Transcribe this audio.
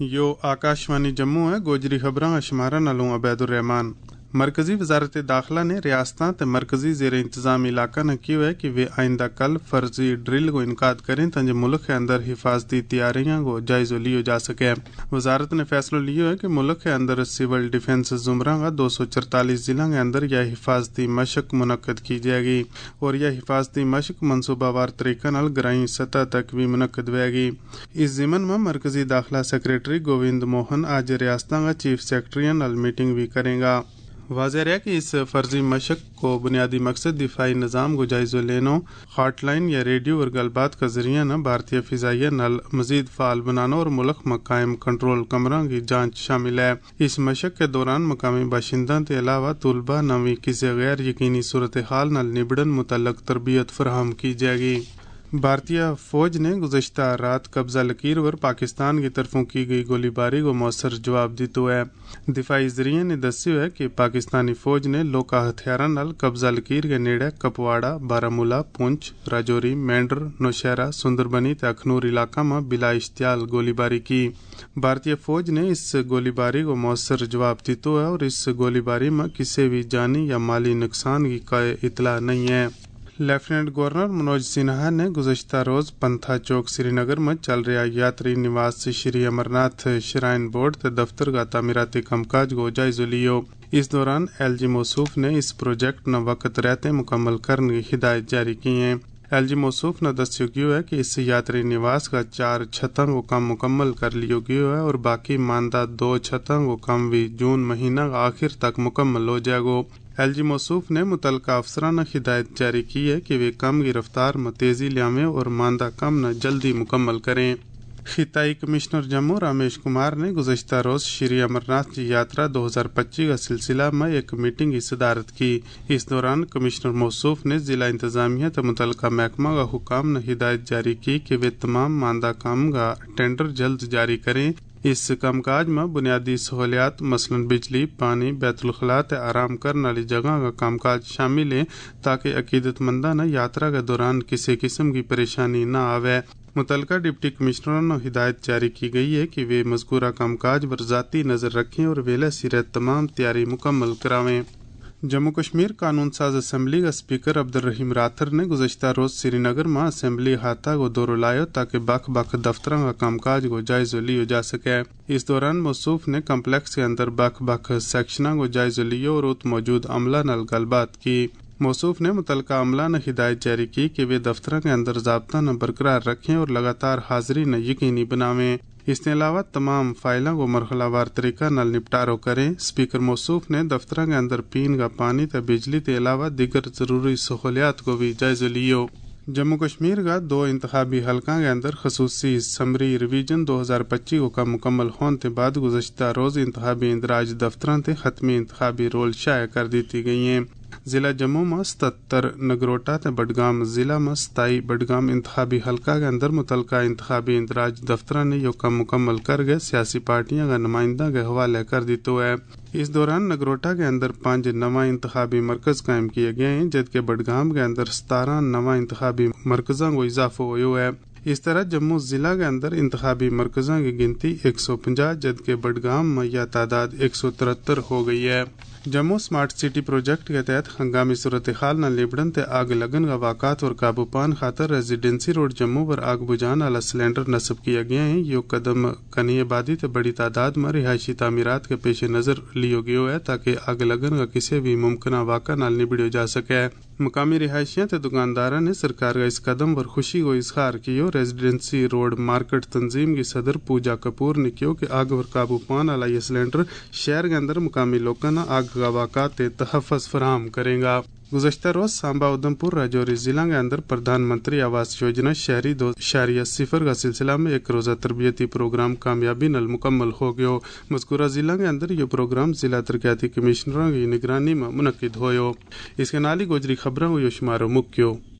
यो आकाशवाणी जम्मू है। गोजरी खबरां अशमारा नलों अबैदुर्रहमान। मरकजी वजारत दाखिला ने रियासतां ते मरकजी ज़ेर इंतज़ाम इलाका ने कियो है कि वे आइंदा कल फर्जी ड्रिल को इनकाद करें ताकि मुल्क के अंदर हिफाजती तैयारियां को जायज़ो लियो जा सके। वजारत ने फैसला लियो है कि मुल्क के अंदर सिविल डिफेंस जुमरा का 244 जिला के अंदर यह हिफाजती मशक मुनक्कद की जाएगी और यह हिफाजती मशक मनसूबावार तरीका नाल ग्राई सतह तक भी मुनक्कद होगी। इस ज़िमन में मरकजी दाखिला सेक्रेटरी गोविंद मोहन आज रियासतां का चीफ सेक्रेटरी नाल मीटिंग भी करेगा। वाज़ेह है कि इस फर्जी मशक को बुनियादी मकसद दिफाई निज़ाम को जायज़ो लेनो, हॉटलाइन या रेडियो और गलबात का जरिया न भारतीय फ़िज़ाइया नल मज़ीद फ़ाल बनाना और मुल्क में कायम कंट्रोल कमरों की जांच शामिल है। इस मशक के दौरान मकामी बाशिंदों के अलावा तुलबा नवी किसी गैर यकीनी सूरत हाल नल निबड़न मुतल्लक तरबियत फराहम की जाएगी। भारतीय फौज ने गुज़श्ता रात कब्ज़ा लकीर पर पाकिस्तान की तरफों की गई गोलीबारी को मौसर जवाब दितो है। दिफाई जरिए ने दस्यो है कि पाकिस्तानी फौज ने लोका हथियार नाल कब्ज़ा लकीर के नेड़े कपवाड़ा, बारामूला, पुंछ, राजौरी, मेंढर, नौशहरा, सुंदरबनी ते अखनूर इलाका में बिला इश्तियाल गोलीबारी की। भारतीय फौज ने इस गोलीबारी को मौसर जवाब दितो है और इस गोलीबारी में किसी भी जानी या माली नुकसान की कोई इतला नहीं है। लेफ्टिनेंट गवर्नर मनोज सिन्हा ने गुज़श्ता रोज़ पंथा चौक श्रीनगर में चल रहा यात्री निवास श्री अमरनाथ श्राइन बोर्ड के दफ्तर का तामीराती कामकाज को जायज़ो लियो। इस दौरान LG मौसूफ ने इस प्रोजेक्ट न वक्त रहते मुकम्मल करने की हिदायत जारी की है। LG मौसूफ ने दस्यो गयो है कि इस यात्री निवास का 4 छतों को काम मुकम्मल कर लियो गयो है और बाकी मानदा 2 छतों को काम भी जून महीना आखिर तक मुकम्मल हो जाएगा। LG मौसूफ ने मुतल्लिका अफसरान ने हिदायत जारी की है कि वे कम की रफ्तार में तेज़ी लावें और मानदा कम न जल्दी मुकम्मल करें। खिताई कमिश्नर जम्मू रमेश कुमार ने गुज़श्ता रोज़ श्री अमरनाथ जी यात्रा 2025 का सिलसिला में एक मीटिंग की सदारत की। इस दौरान कमिश्नर मौसूफ ने जिला इंतजामिया तो मुतल्लिका महकमा का हुकाम ने हिदायत जारी की कि वे तमाम मानदा काम का टेंडर जल्द जारी करें। इस कामकाज में बुनियादी सहूलियात मसलन बिजली, पानी, बैतुल-खला ते आराम करने वाली जगह का कामकाज शामिल है ताकि अकीदतमंदा ने यात्रा के दौरान किसी किस्म की परेशानी न आवे। मुतल्लिका डिप्टी कमिश्नरों ने हिदायत जारी की गई है कि वे मज़कूरा कामकाज पर ज़ाती नज़र रखें और वेले सिरे तमाम तैयारी मुकम्मल करावें। जम्मू कश्मीर कानून साज असम्बली का स्पीकर अब्दुल रहीम राथर ने गुज़श्ता रोज़ श्रीनगर में असम्बली हाथा को दौरो लायो ताकि बख बख दफ्तरों का कामकाज को जायज़ो लियो जा सके। इस दौरान मौसूफ ने कम्प्लेक्स के अंदर बख बख सेक्शनों को जायज़ो लियो और उत मौजूद अमला नाल गलबात की। मौसूफ ने मुतल्लिका अमला ने हिदायत जारी की कि वे दफ्तरों के अंदर ज़ाब्ता न बरकरार रखें और लगातार हाजिरी न यकीनी बनावें। इसके अलावा तमाम फाइलों को मरहलावार तरीका नाल निपटारो करें। स्पीकर मौसूफ ने दफ्तरों के अंदर पीने का पानी ते बिजली के अलावा दीगर जरूरी सहूलियात को भी जायज़ो लियो। जम्मू कश्मीर का 2 इंतखाबी हलका के अंदर खसूसी समरी रिवीजन 2025 का मुकम्मल होने के बाद गुज़श्ता रोज़ इंतखाबी इंदराज दफ्तरों ते खत्मी इंतखाबी रोल शाया कर दी गई हैं। जिला जम्मू में 77 नगरोटा ते बडगाम जिला में 27 बडगाम इंतखाबी हलका के अंदर मुतल्लिका इंतखाबी इंदराज दफ्तर ने यो काम मुकम्मल कर गए सियासी पार्टियां का नुमाइंदा के हवाले कर दितो है। इस दौरान नगरोटा के अंदर 5 नवा इंतखाबी मरकज कायम किए गए हैं जबकि बडगाम के अंदर 17 नवा इंतखाबी मरकज़ों को इजाफा हुआ है। इस तरह जम्मू जिला के अंदर इंतखाबी मरकज़ों की गिनती 150 जबकि बडगाम में यह तादाद 173 हो गई है। जम्मू स्मार्ट सिटी प्रोजेक्ट के तहत हंगामी सूरत हाल न लिबड़न ते आग लगन का वाक़ात और काबू पान खातर रेजिडेंसी रोड जम्मू पर आग बुझाने वाला सिलेंडर नस्ब किया गया है। यो कदम कनी आबादी ते बड़ी तादाद में रिहायशी तामीरात के पेश नज़र लियो गयो है ताकि आग लगन का किसी भी मुमकिन वाक़ा नाल निबड़ियो जा सके। मकामी रिहायशियां ते दुकानदारों ने सरकार का इस कदम पर खुशी को इजहार कियो। रेजिडेंसी रोड मार्केट तंजीम की सदर पूजा कपूर ने कहो कि आग पर काबू पाने वाला यह सिलेंडर शहर के अंदर मुकामी लोगों ने आग का वाक़ात तहफ़्फ़ुज़ फराहम करेगा। गुज़श्ता रोज़ सांबा उधमपुर राजौरी जिला के अंदर प्रधानमंत्री आवास योजना शहरी 2.0 का सिलसिला में एक रोज़ा तरबियती प्रोग्राम कामयाबी नल मुकम्मल हो गयो। मज़कूरा जिला के अंदर यह प्रोग्राम जिला तरक्याती कमिश्नरों की निगरानी में मुनक्किद होयो। इसके नाली गोजरी खबरों को यो शुमारो मुक्यो।